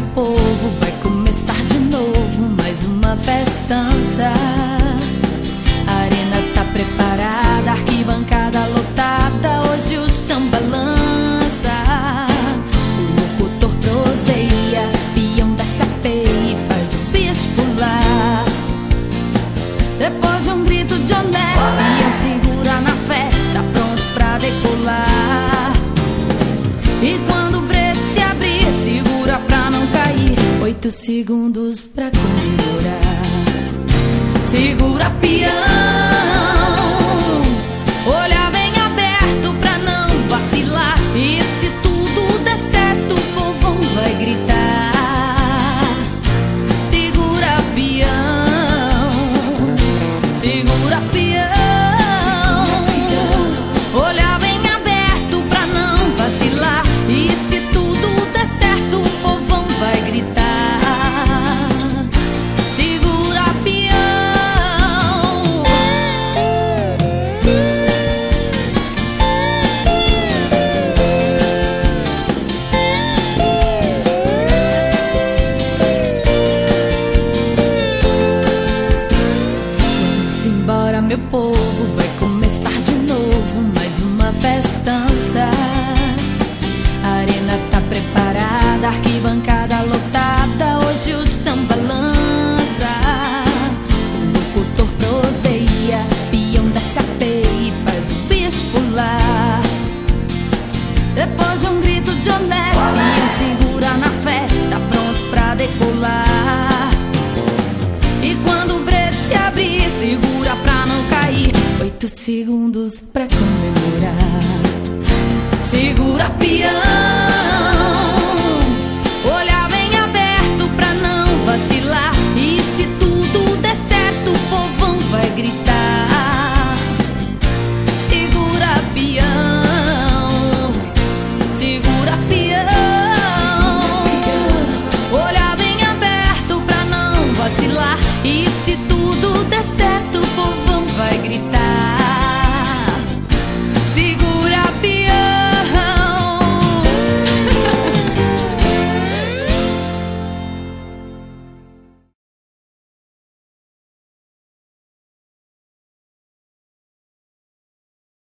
meu povo, vai começar de novo mais uma festança. A arena tá preparada, arquibancada lotada, hoje o chão balança. O locutor proseia, peão desce a peia e faz o bicho pular. Depois de um grito de olé, peão segura na fé, tá pronto pra decolar. E quando o brete se abrir, segura pra não cair, 8 segundos pra comemorar. Segura, peão, olhar bem aberto pra não vacilar. E se tudo der certo, o povão vai gritar. Segura, peão, segura, peão, olhar bem aberto pra não vacilar. E se tudo der certo, o povão vai gritar. Segura, peão. Vamos embora, meu povo, vai começar de novo mais uma festança. A arena tá preparada, arquibancada lotada, hoje o chão balança. O locutor proseia, peão desce a peia e faz o bicho pular. Depois de um grito de olé, peão segura na fé, tá pronto pra decolar. E quando o brete se abrir, segura pra não cair, 8 segundos pra